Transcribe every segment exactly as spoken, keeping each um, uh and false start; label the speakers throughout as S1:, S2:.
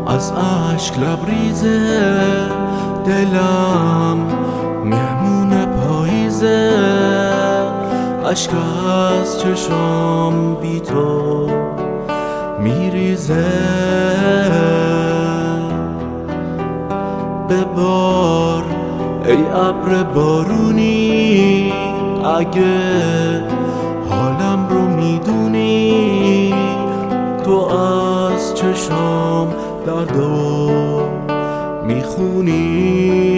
S1: از اشک لبریزه، دلم مهمون پاییزه، اشک از چشام بی تو میریزه. ببار ای ابر بارونی، اگه حالم رو میدونی، تو از چشام دردو میخونی.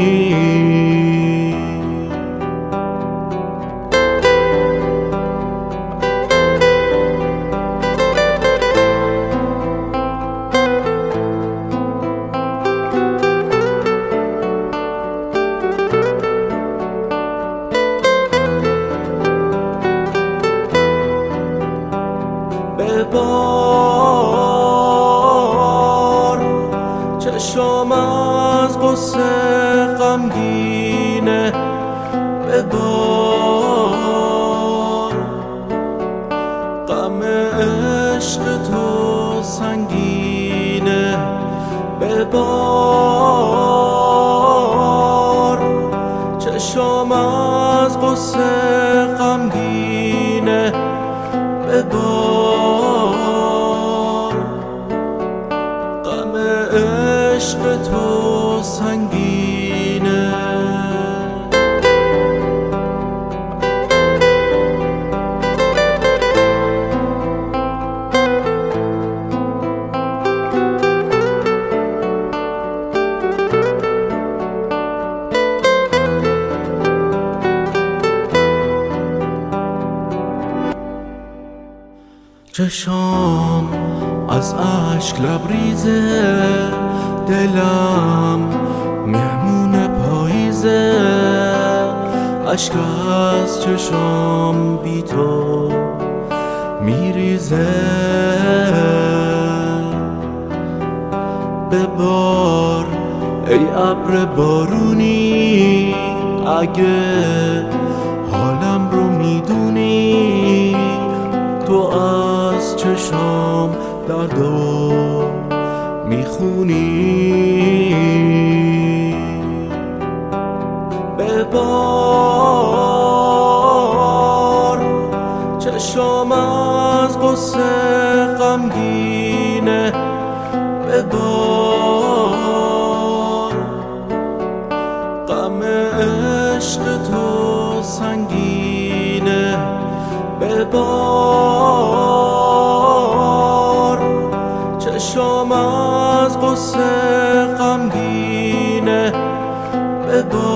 S1: ببار چشام از قصه غمگینه، ببار غم عشق تو سنگینه، ببار چشام از قصه غمگینه، ببار غم عشق تو سنگینه. چشام از اشک لبریزه، دلم مهمون پاییزه، اشک از چشام بی تو میریزه. ببار ای ابر بارونی، اگه حالم رو میدونی، تو از چشام دردو میخونی. ببار چشام از قصه غمگینه، ببار غم عشق تو سنگینه، ببار چشام از قصه غمگینه، ببار